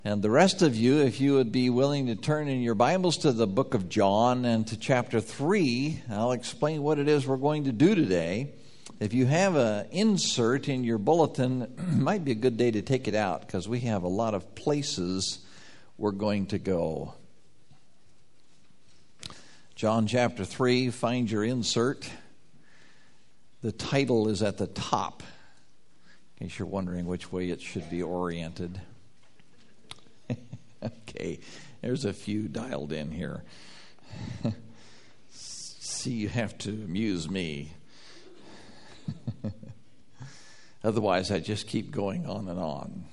And the rest of you, if you would be willing to turn in your Bibles to the book of John and to chapter 3, I'll explain what it is we're going to do today. If you have an insert in your bulletin, it might be a good day to take it out because we have a lot of places we're going to go. John chapter 3, find your insert. The title is at the top, in case you're wondering which way it should be oriented. Okay, there's a few dialed in here. See, you have to amuse me. Otherwise, I just keep going on and on.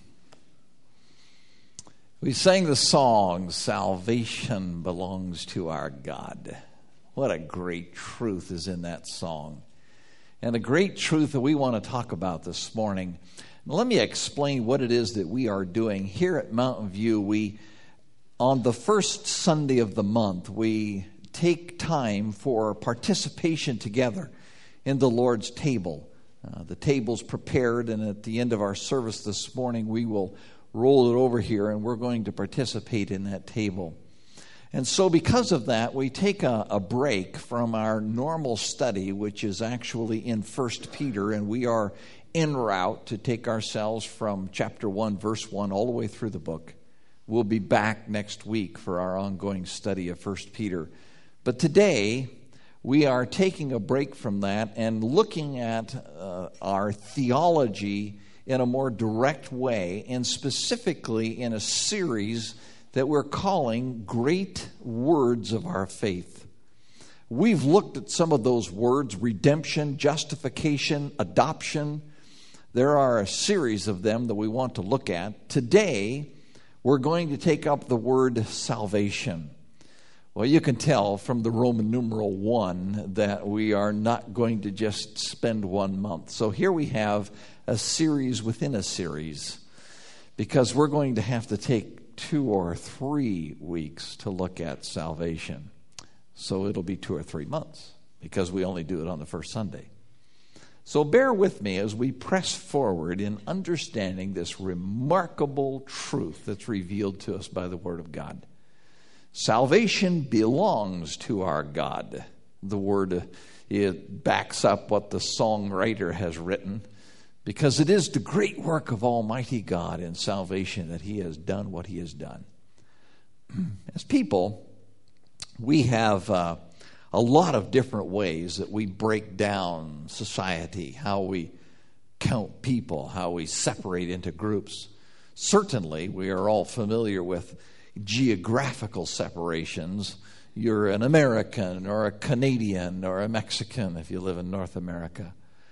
We sang the song, "Salvation Belongs to Our God." What a great truth is in that song. And a great truth that we want to talk about this morning. Let me explain what it is that we are doing here at Mountain View. On the first Sunday of the month, we take time for participation together in the Lord's table. The table's prepared, and at the end of our service this morning, we will roll it over here, and we're going to participate in that table. And so because of that, we take a break from our normal study, which is actually in 1 Peter, and we are en route to take ourselves from chapter 1, verse 1, all the way through the book. We'll be back next week for our ongoing study of 1 Peter. But today, we are taking a break from that and looking at our theology in a more direct way, and specifically in a series that we're calling Great Words of Our Faith. We've looked at some of those words: redemption, justification, adoption. There are a series of them that we want to look at. Today, we're going to take up the word salvation. Well, you can tell from the Roman numeral 1 that we are not going to just spend 1 month. So here we have a series within a series, because we're going to have to take 2 or 3 weeks to look at salvation. So it'll be 2 or 3 months, because we only do it on the first Sunday. So bear with me as we press forward in understanding this remarkable truth that's revealed to us by the Word of God. Salvation belongs to our God. The word, it backs up what the songwriter has written, because it is the great work of Almighty God in salvation that He has done what He has done. As people, we have a lot of different ways that we break down society, how we count people, how we separate into groups. Certainly, we are all familiar with geographical separations. You're an American or a Canadian or a Mexican if you live in North America.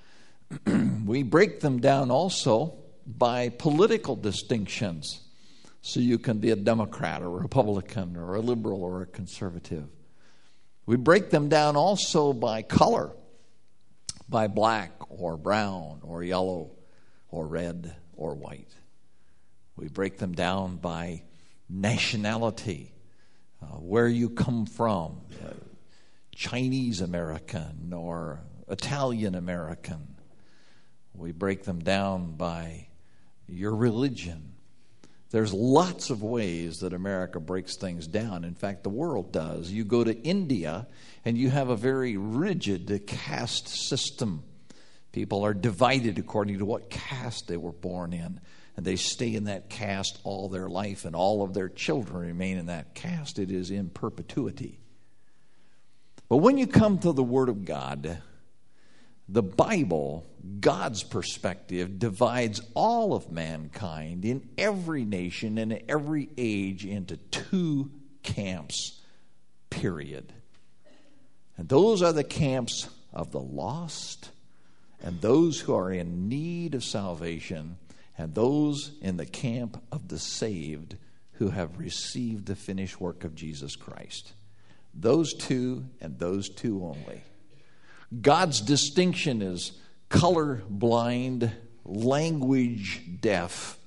We break them down also by political distinctions. So you can be a Democrat or a Republican or a liberal or a conservative. We break them down also by color, by black or brown or yellow or red or white. We break them down by nationality, where you come from, Chinese American or Italian American. We break them down by your religion. There's lots of ways that America breaks things down. In fact, the world does. You go to India and you have a very rigid caste system. People are divided according to what caste they were born in. And they stay in that caste all their life, and all of their children remain in that caste. It is in perpetuity. But when you come to the Word of God, the Bible, God's perspective, divides all of mankind in every nation and every age into 2 camps, period. And those are the camps of the lost and those who are in need of salvation, and those in the camp of the saved who have received the finished work of Jesus Christ. Those 2 and those 2 only. God's distinction is color blind, language deaf,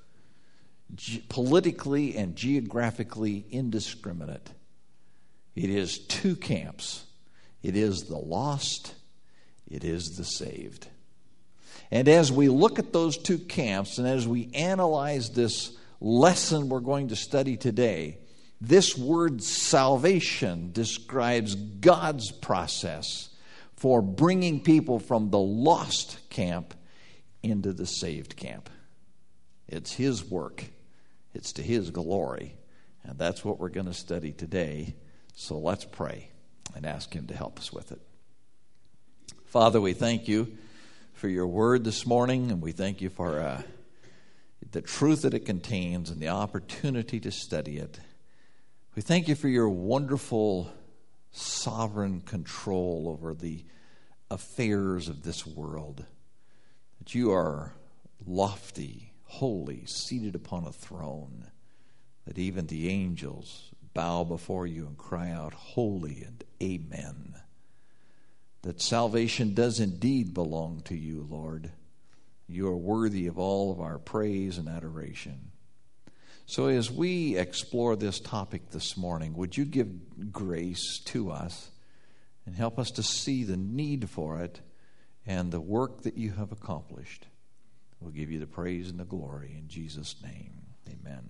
politically and geographically indiscriminate. It is 2 camps. It is the lost, it is the saved. And as we look at those 2 camps, and as we analyze this lesson we're going to study today, this word salvation describes God's process for bringing people from the lost camp into the saved camp. It's His work. It's to His glory. And that's what we're going to study today. So let's pray and ask Him to help us with it. Father, we thank You for Your word this morning, and we thank You for the truth that it contains and the opportunity to study it. We thank You for Your wonderful sovereign control over the affairs of this world, that You are lofty, holy, seated upon a throne, that even the angels bow before You and cry out, holy and amen. That salvation does indeed belong to You, Lord. You are worthy of all of our praise and adoration. So as we explore this topic this morning, would You give grace to us and help us to see the need for it and the work that You have accomplished? We'll give You the praise and the glory in Jesus' name. Amen.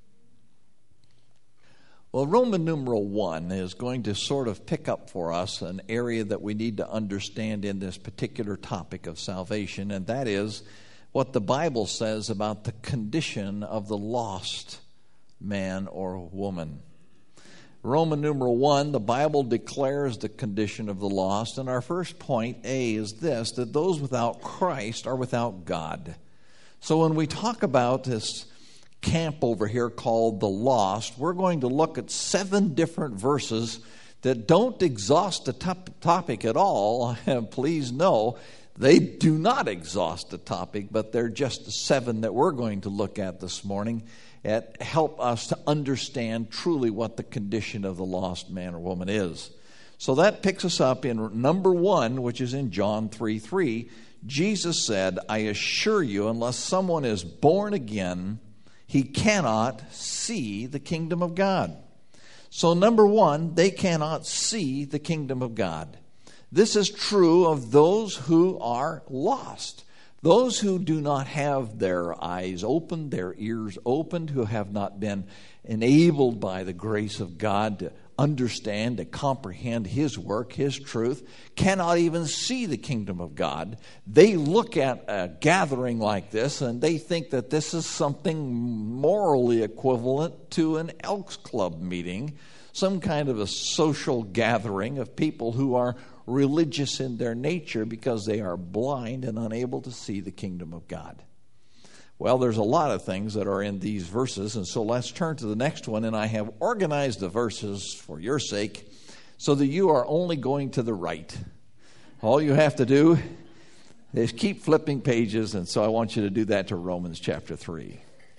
Well, Roman numeral 1 is going to sort of pick up for us an area that we need to understand in this particular topic of salvation, and that is what the Bible says about the condition of the lost man or woman. Roman numeral 1, the Bible declares the condition of the lost, and our first point, A, is this, that those without Christ are without God. So when we talk about this camp over here called the lost, we're going to look at 7 different verses that don't exhaust the topic at all. Please know, they do not exhaust the topic, but they're just the 7 that we're going to look at this morning that help us to understand truly what the condition of the lost man or woman is. So that picks us up in number 1, which is in John 3:3. Jesus said, I assure you, unless someone is born again, he cannot see the kingdom of God. So number 1, they cannot see the kingdom of God. This is true of those who are lost. Those who do not have their eyes opened, their ears opened, who have not been enabled by the grace of God to understand, to comprehend His work, His truth, cannot even see the kingdom of God. They look at a gathering like this and they think that this is something morally equivalent to an Elks Club meeting, some kind of a social gathering of people who are religious in their nature because they are blind and unable to see the kingdom of God. Well, there's a lot of things that are in these verses, and so let's turn to the next one, and I have organized the verses for your sake so that you are only going to the right. All you have to do is keep flipping pages, and so I want you to do that to Romans chapter 3.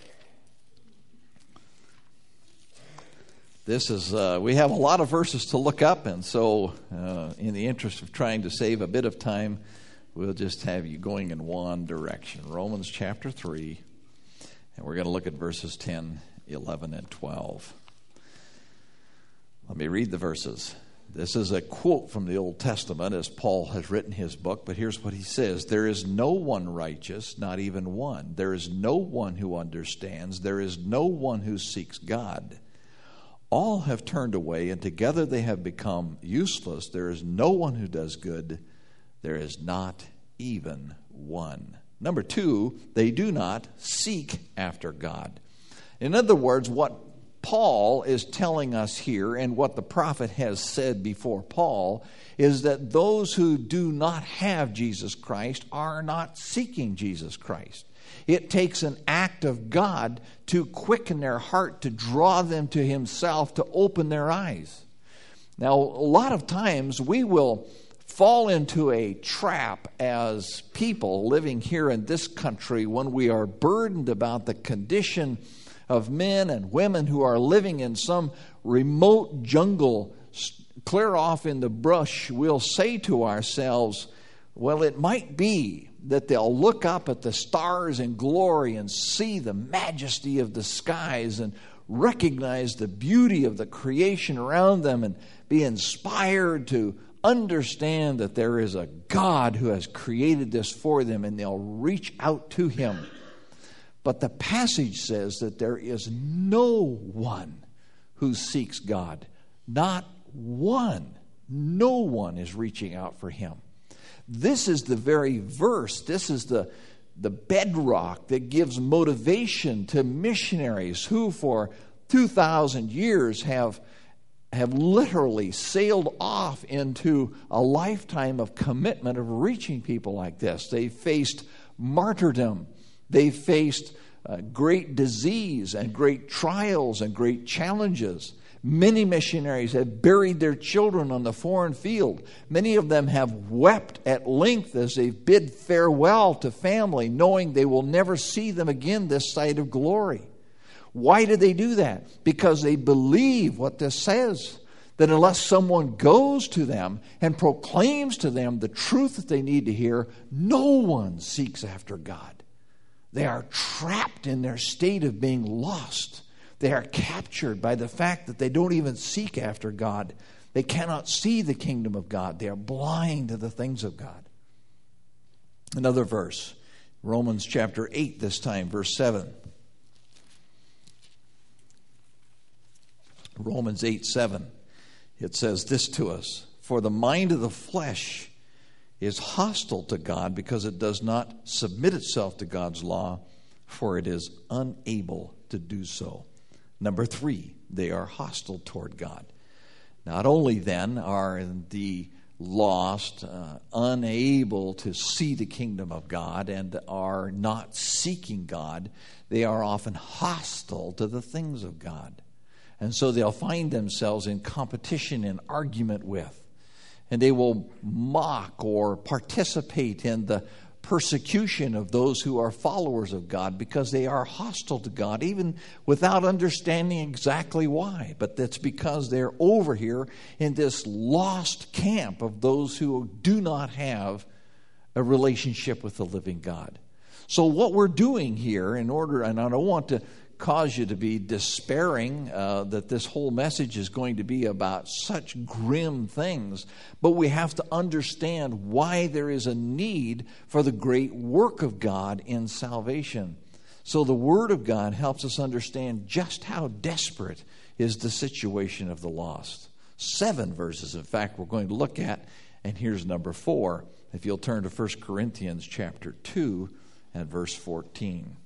This is, we have a lot of verses to look up, and so in the interest of trying to save a bit of time, we'll just have you going in one direction. Romans chapter 3, and we're going to look at verses 10, 11, and 12. Let me read the verses. This is a quote from the Old Testament as Paul has written his book, but here's what he says. There is no one righteous, not even one. There is no one who understands. There is no one who seeks God. All have turned away, and together they have become useless. There is no one who does good. There is not even one. Number 2, they do not seek after God. In other words, what Paul is telling us here and what the prophet has said before Paul is that those who do not have Jesus Christ are not seeking Jesus Christ. It takes an act of God to quicken their heart, to draw them to Himself, to open their eyes. Now, a lot of times we will fall into a trap as people living here in this country when we are burdened about the condition of men and women who are living in some remote jungle clear off in the brush. We'll say to ourselves, well, it might be that they'll look up at the stars in glory and see the majesty of the skies and recognize the beauty of the creation around them and be inspired to understand that there is a God who has created this for them, and they'll reach out to Him. But the passage says that there is no one who seeks God. Not one. No one is reaching out for him. This is the very verse, this is the bedrock that gives motivation to missionaries who for 2,000 years have literally sailed off into a lifetime of commitment of reaching people like this. They faced martyrdom. They faced great disease and great trials and great challenges. Many missionaries have buried their children on the foreign field. Many of them have wept at length as they bid farewell to family, knowing they will never see them again this side of glory. Why do they do that? Because they believe what this says, that unless someone goes to them and proclaims to them the truth that they need to hear, no one seeks after God. They are trapped in their state of being lost. They are captured by the fact that they don't even seek after God. They cannot see the kingdom of God. They are blind to the things of God. Another verse, Romans chapter 8 this time, verse 7. Romans 8:7. It says this to us: "For the mind of the flesh is hostile to God because it does not submit itself to God's law, for it is unable to do so." Number 3, they are hostile toward God. Not only then are the lost unable to see the kingdom of God and are not seeking God, they are often hostile to the things of God. And so they'll find themselves in competition and argument with. And they will mock or participate in the persecution of those who are followers of God because they are hostile to God, even without understanding exactly why. But that's because they're over here in this lost camp of those who do not have a relationship with the living God. So what we're doing here in order, and I don't want to cause you to be despairing that this whole message is going to be about such grim things, but we have to understand why there is a need for the great work of God in salvation. So the Word of God helps us understand just how desperate is the situation of the lost. 7 verses, in fact, we're going to look at, and here's number 4. If you'll turn to 1 Corinthians chapter 2 and verse 14.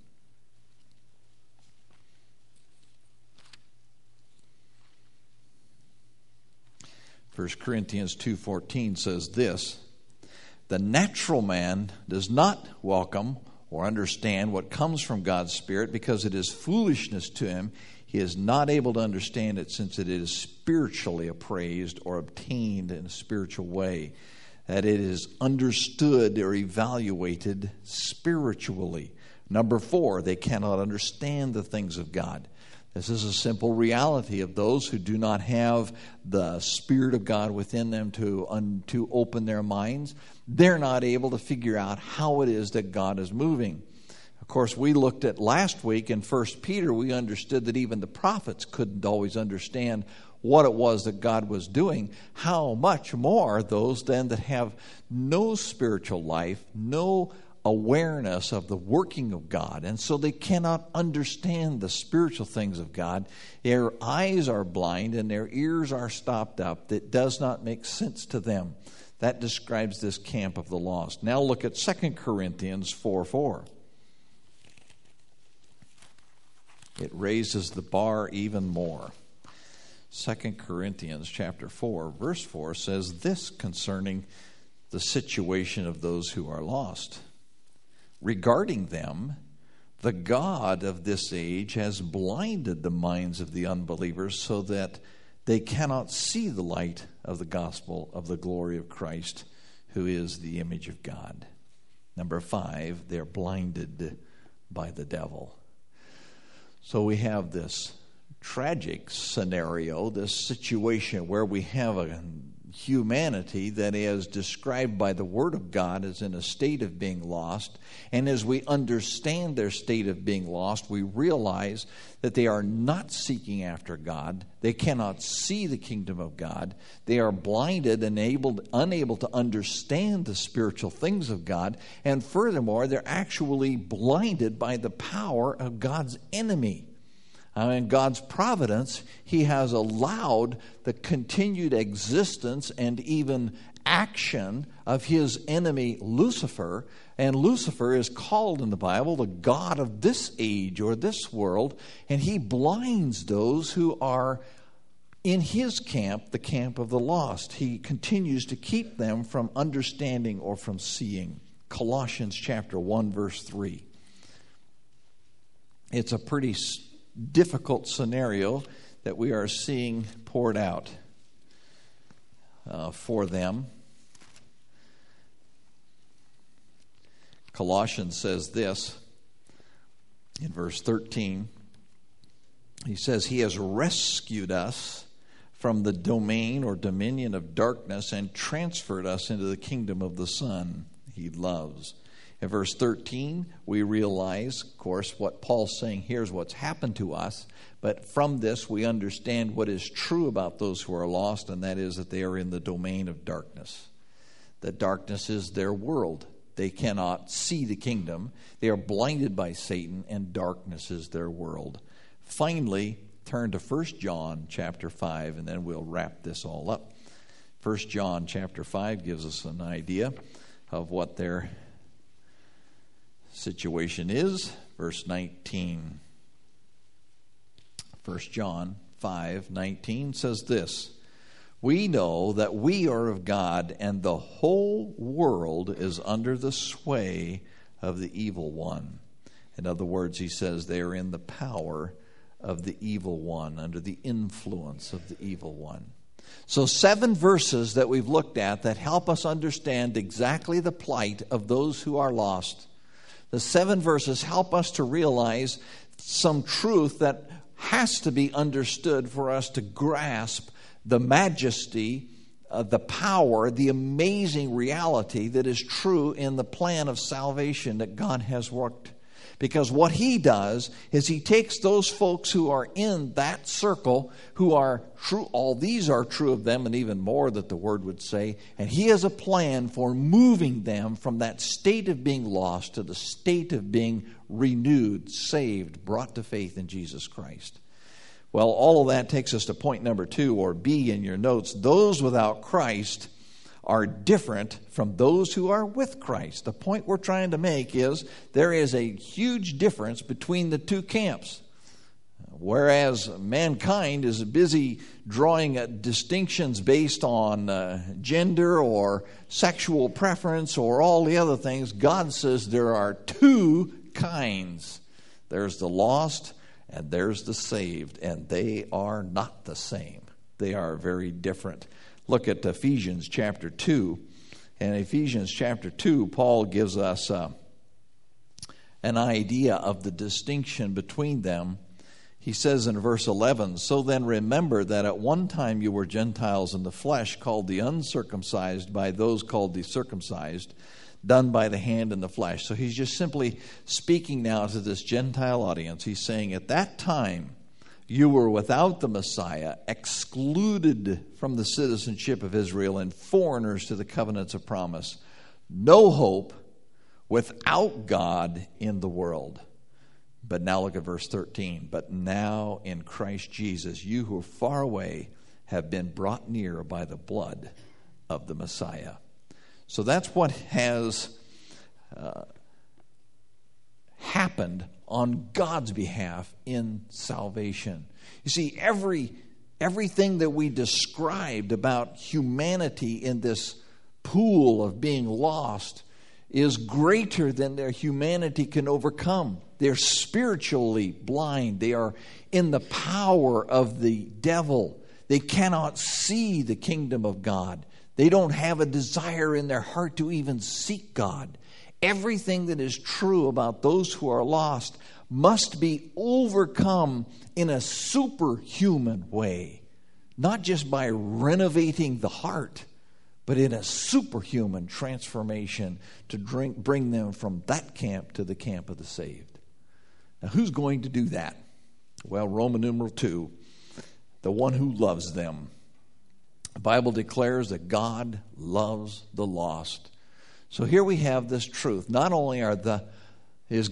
1 Corinthians 2:14 says this: "The natural man does not welcome or understand what comes from God's Spirit because it is foolishness to him. He is not able to understand it since it is spiritually appraised or obtained in a spiritual way, that it is understood or evaluated spiritually." Number 4, they cannot understand the things of God. This is a simple reality of those who do not have the Spirit of God within them to open their minds. They're not able to figure out how it is that God is moving. Of course, we looked at last week in 1 Peter, we understood that even the prophets couldn't always understand what it was that God was doing. How much more those then that have no spiritual life, no awareness of the working of God, and so they cannot understand the spiritual things of God. Their eyes are blind and their ears are stopped up. That does not make sense to them. That describes this camp of the lost. Now look at 2 Corinthians 4:4. It raises the bar even more. 2 Corinthians chapter 4, verse 4 says this concerning the situation of those who are lost: "Regarding them, the God of this age has blinded the minds of the unbelievers so that they cannot see the light of the gospel of the glory of Christ, who is the image of God." Number 5, they're blinded by the devil. So we have this tragic scenario, this situation where we have humanity that is described by the Word of God as in a state of being lost. And as we understand their state of being lost, we realize that they are not seeking after God. They cannot see the kingdom of God. They are blinded and unable to understand the spiritual things of God. And furthermore, they're actually blinded by the power of God's enemy. In God's providence, He has allowed the continued existence and even action of His enemy Lucifer. And Lucifer is called in the Bible the god of this age or this world. And he blinds those who are in his camp, the camp of the lost. He continues to keep them from understanding or from seeing. Colossians chapter 1, verse 3. It's a pretty difficult scenario that we are seeing poured out for them. Colossians says this in verse 13. He says, He has rescued us from the domain or dominion of darkness and transferred us into the kingdom of the Son He loves. In verse 13, we realize, of course, what Paul's saying here is what's happened to us. But from this, we understand what is true about those who are lost, and that is that they are in the domain of darkness. That darkness is their world. They cannot see the kingdom. They are blinded by Satan, and darkness is their world. Finally, turn to 1 John chapter 5, and then we'll wrap this all up. 1 John chapter 5 gives us an idea of what their situation is. Verse 19. 1 John 5:19 says this: We know that we are of God, and the whole world is under the sway of the evil one. In other words, he says they are in the power of the evil one, under the influence of the evil one. So 7 verses that we've looked at that help us understand exactly the plight of those who are lost. The 7 verses help us to realize some truth that has to be understood for us to grasp the majesty, the power, the amazing reality that is true in the plan of salvation that God has worked. Because what He does is He takes those folks who are in that circle, who are true, all these are true of them, and even more that the Word would say, and He has a plan for moving them from that state of being lost to the state of being renewed, saved, brought to faith in Jesus Christ. Well, all of that takes us to point number 2, or B in your notes. Those without Christ are different from those who are with Christ. The point we're trying to make is there is a huge difference between the two camps. Whereas mankind is busy drawing distinctions based on gender or sexual preference or all the other things, God says there are 2 kinds. There's the lost and there's the saved, and they are not the same. They are very different. Look at Ephesians chapter 2. In Ephesians chapter 2, Paul gives us an idea of the distinction between them. He says in verse 11, So then remember that at one time you were Gentiles in the flesh, called the uncircumcised by those called the circumcised, done by the hand in the flesh. So he's just simply speaking now to this Gentile audience. He's saying at that time, you were without the Messiah, excluded from the citizenship of Israel, and foreigners to the covenants of promise. No hope, without God in the world. But now look at verse 13. But now in Christ Jesus, you who are far away have been brought near by the blood of the Messiah. So that's what has happened on God's behalf in salvation. You see, everything that we described about humanity in this pool of being lost is greater than their humanity can overcome. They're spiritually blind. They are in the power of the devil. They cannot see the kingdom of God. They don't have a desire in their heart to even seek God. Everything that is true about those who are lost must be overcome in a superhuman way. not just by renovating the heart, but in a superhuman transformation to bring them from that camp to the camp of the saved. Now, who's going to do that? Well, Roman numeral 2, the one who loves them. The Bible declares that God loves the lost. So here we have this truth. Not only are those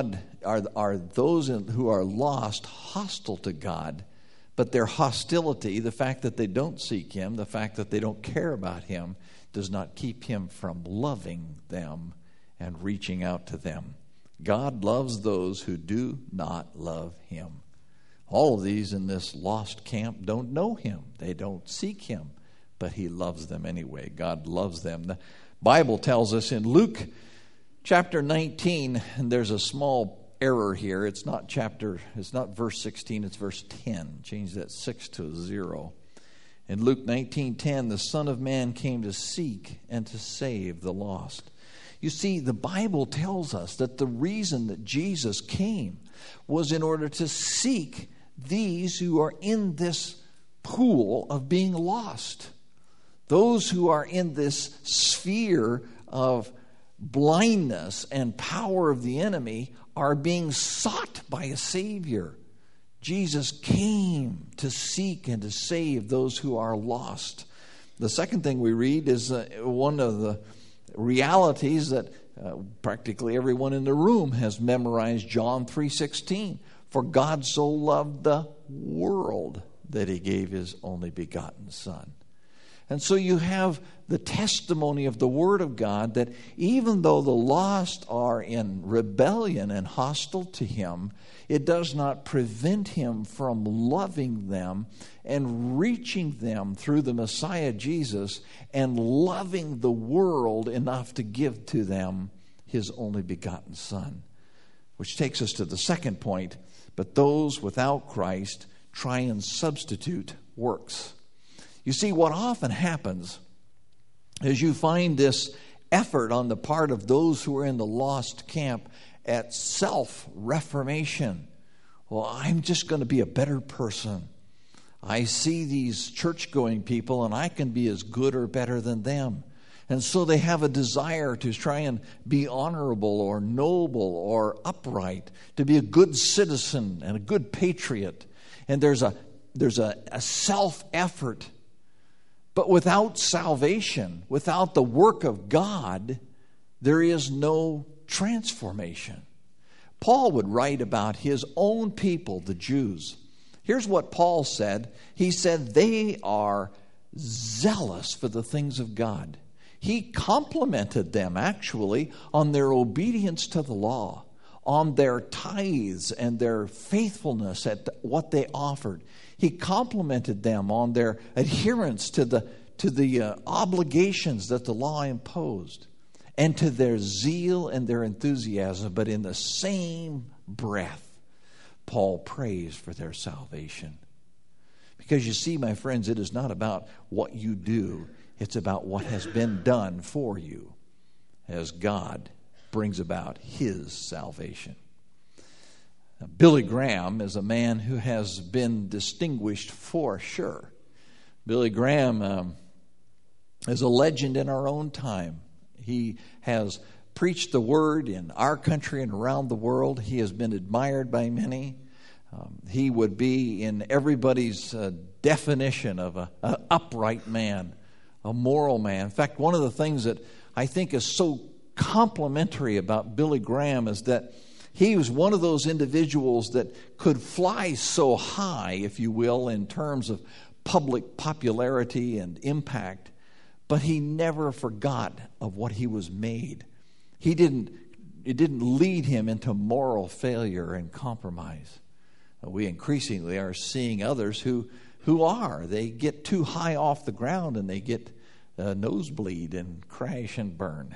who are lost hostile to God, but their hostility, the fact that they don't seek Him, the fact that they don't care about Him, does not keep Him from loving them and reaching out to them. God loves those who do not love Him. All of these in this lost camp don't know Him. They don't seek Him, but He loves them anyway. God loves them. The Bible tells us in Luke chapter 19, and there's a small error here. It's not verse 16, it's verse 10. Change that 6 to a 0. In Luke 19:10, the Son of Man came to seek and to save the lost. You see, the Bible tells us that the reason that Jesus came was in order to seek these who are in this pool of being lost. Those who are in this sphere of blindness and power of the enemy are being sought by a Savior. Jesus came to seek and to save those who are lost. The second thing we read is one of the realities that practically everyone in the room has memorized, John 3:16. For God so loved the world that He gave His only begotten Son. And so you have the testimony of the Word of God that even though the lost are in rebellion and hostile to Him, it does not prevent Him from loving them and reaching them through the Messiah Jesus and loving the world enough to give to them His only begotten Son. Which takes us to the second point. But those without Christ try and substitute works. You see, what often happens is you find this effort on the part of those who are in the lost camp at self-reformation. Well, I'm just going to be a better person. I see these church-going people and I can be as good or better than them. And so they have a desire to try and be honorable or noble or upright, to be a good citizen and a good patriot. And there's a self-effort. But without salvation, without the work of God, there is no transformation. Paul would write about his own people, the Jews. Here's what Paul said. He said they are zealous for the things of God. He complimented them, actually, on their obedience to the law, on their tithes and their faithfulness at what they offered. He complimented them on their adherence to the obligations that the law imposed and to their zeal and their enthusiasm. But in the same breath, Paul prays for their salvation. Because you see, my friends, it is not about what you do. It's about what has been done for you as God brings about His salvation. Now, Billy Graham is a man who has been distinguished for sure. Billy Graham is a legend in our own time. He has preached the word in our country and around the world. He has been admired by many. He would be in everybody's definition of an upright man, a moral man. In fact, one of the things that I think is so complimentary about Billy Graham is that he was one of those individuals that could fly so high, if you will, in terms of public popularity and impact, but he never forgot of what he was made. It didn't lead him into moral failure and compromise. We increasingly are seeing others who are. They get too high off the ground and they get nosebleed and crash and burn.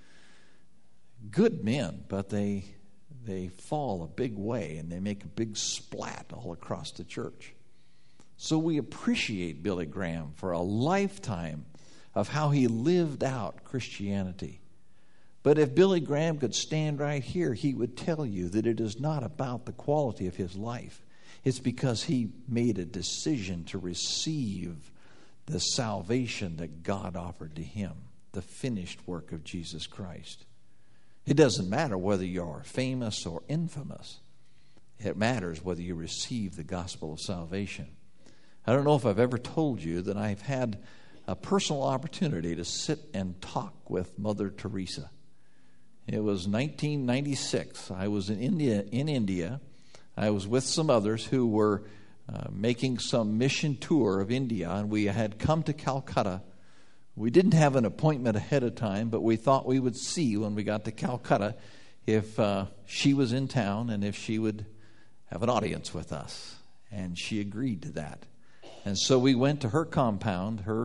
Good men, but they fall a big way and they make a big splat all across the church. So we appreciate Billy Graham for a lifetime of how he lived out Christianity. But if Billy Graham could stand right here, he would tell you that it is not about the quality of his life. It's because he made a decision to receive the salvation that God offered to him, the finished work of Jesus Christ. It doesn't matter whether you're famous or infamous. It matters whether you receive the gospel of salvation. I don't know if I've ever told you that I've had a personal opportunity to sit and talk with Mother Teresa. It was 1996. I was in India. I was with some others who were making some mission tour of India, and we had come to Calcutta. We didn't have an appointment ahead of time, but we thought we would see when we got to Calcutta if she was in town and if she would have an audience with us. And she agreed to that. And so we went to her compound, her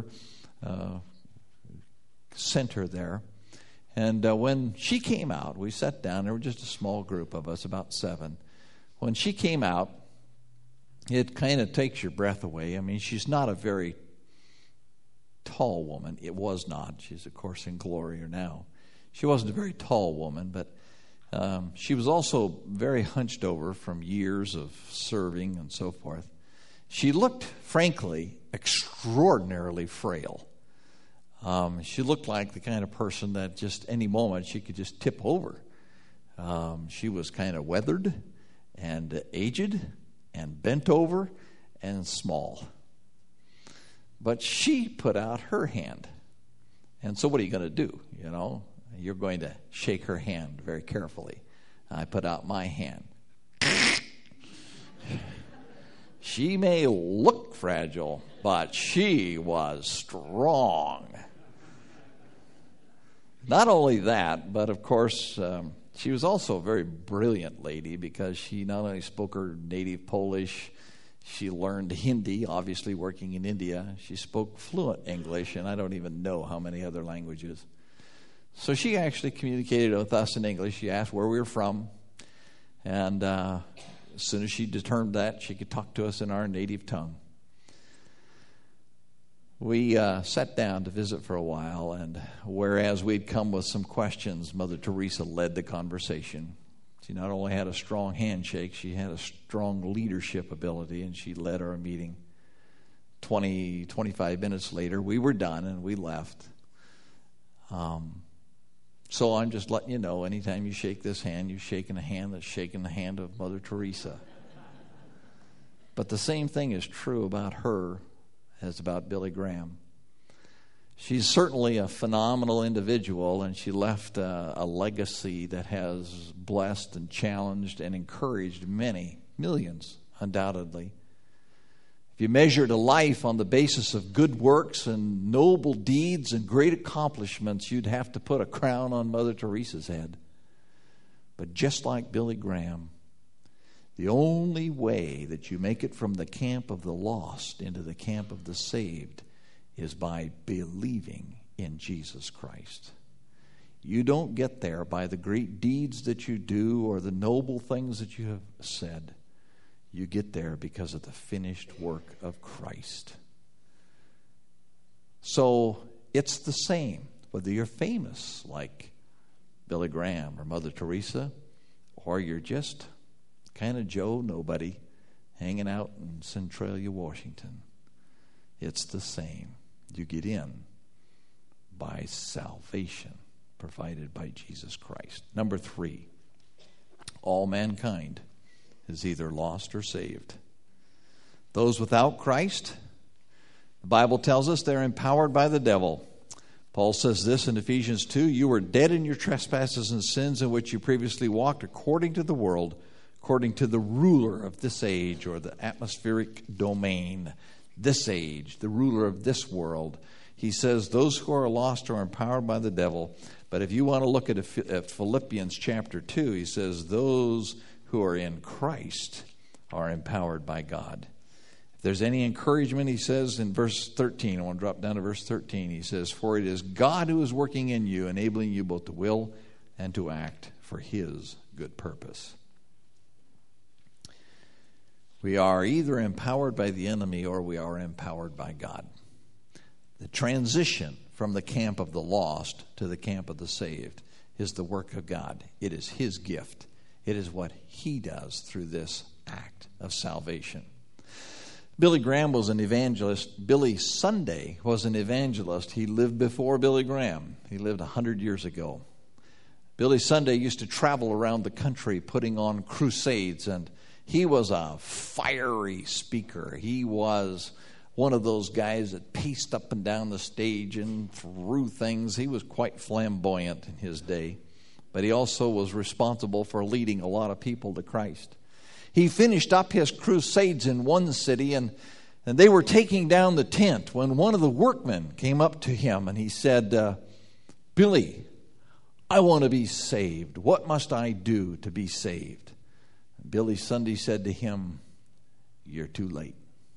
center there. And when she came out, we sat down. There were just a small group of us, about 7. When she came out, it kind of takes your breath away. I mean, she's not a very tall woman. It was not. She's, of course, in glory now. She wasn't a very tall woman, but she was also very hunched over from years of serving and so forth. She looked, frankly, extraordinarily frail. She looked like the kind of person that just any moment she could just tip over. She was kind of weathered and aged and bent over and small. But she put out her hand. And so what are you going to do? You know, you're going to shake her hand very carefully. I put out my hand. She may look fragile, but she was strong. Not only that, but of course, she was also a very brilliant lady because she not only spoke her native Polish, she learned Hindi, obviously working in India. She spoke fluent English, and I don't even know how many other languages. So she actually communicated with us in English. She asked where we were from, and as soon as she determined that, she could talk to us in our native tongue. We sat down to visit for a while, and whereas we'd come with some questions, Mother Teresa led the conversation. She not only had a strong handshake, she had a strong leadership ability, and she led our meeting. 25 minutes later, we were done, and we left. So I'm just letting you know, anytime you shake this hand, you're shaking a hand that's shaking the hand of Mother Teresa. But the same thing is true about her as about Billy Graham. She's certainly a phenomenal individual, and she left a legacy that has blessed and challenged and encouraged many, millions, undoubtedly. If you measured a life on the basis of good works and noble deeds and great accomplishments, you'd have to put a crown on Mother Teresa's head. But just like Billy Graham, the only way that you make it from the camp of the lost into the camp of the saved is by believing in Jesus Christ. You don't get there by the great deeds that you do or the noble things that you have said. You get there because of the finished work of Christ. So it's the same, whether you're famous like Billy Graham or Mother Teresa, or you're just kind of Joe Nobody hanging out in Centralia, Washington. It's the same. You get in by salvation provided by Jesus Christ. Number 3, all mankind is either lost or saved. Those without Christ, the Bible tells us they're empowered by the devil. Paul says this in Ephesians 2, you were dead in your trespasses and sins in which you previously walked according to the world, according to the ruler of this age, or the atmospheric domain, this age, the ruler of this world. He says those who are lost are empowered by the devil. But if you want to look at Philippians chapter 2, he says those who are in Christ are empowered by God. If there's any encouragement, he says in verse 13, I want to drop down to verse 13, he says, for it is God who is working in you, enabling you both to will and to act for his good purpose. We are either empowered by the enemy or we are empowered by God. The transition from the camp of the lost to the camp of the saved is the work of God. It is his gift. It is what he does through this act of salvation. Billy Graham was an evangelist. Billy Sunday was an evangelist. He lived before Billy Graham. He lived 100 years ago. Billy Sunday used to travel around the country putting on crusades, and he was a fiery speaker. He was one of those guys that paced up and down the stage and threw things. He was quite flamboyant in his day, but he also was responsible for leading a lot of people to Christ. He finished up his crusades in one city, and they were taking down the tent when one of the workmen came up to him and he said, Billy, I want to be saved. What must I do to be saved? And Billy Sunday said to him, you're too late.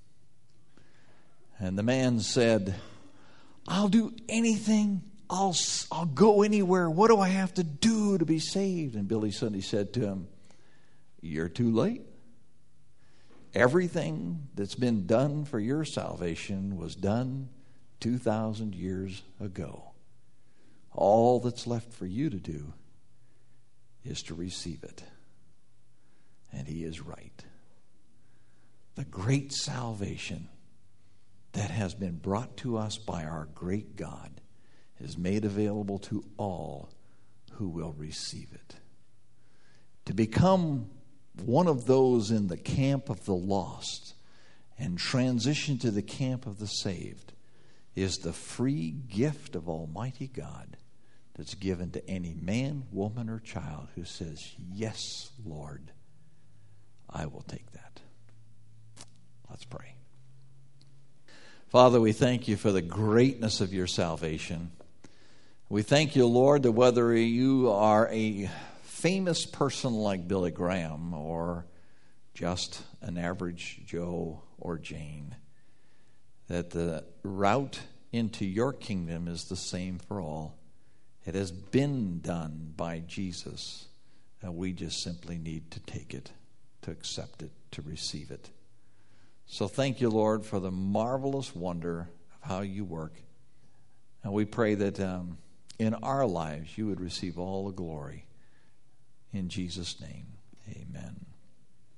And the man said, I'll do anything. I'll go anywhere. What do I have to do to be saved? And Billy Sunday said to him, you're too late. Everything that's been done for your salvation was done 2,000 years ago. All that's left for you to do is to receive it. And he is right. The great salvation that has been brought to us by our great God is made available to all who will receive it. To become one of those in the camp of the lost and transition to the camp of the saved is the free gift of Almighty God that's given to any man, woman, or child who says, yes, Lord, I will take that. Let's pray. Father, we thank you for the greatness of your salvation. We thank you, Lord, that whether you are a famous person like Billy Graham or just an average Joe or Jane, that the route into your kingdom is the same for all. It has been done by Jesus, and we just simply need to take it, to accept it, to receive it. So thank you, Lord, for the marvelous wonder of how you work. And we pray that in our lives you would receive all the glory. In Jesus' name, amen.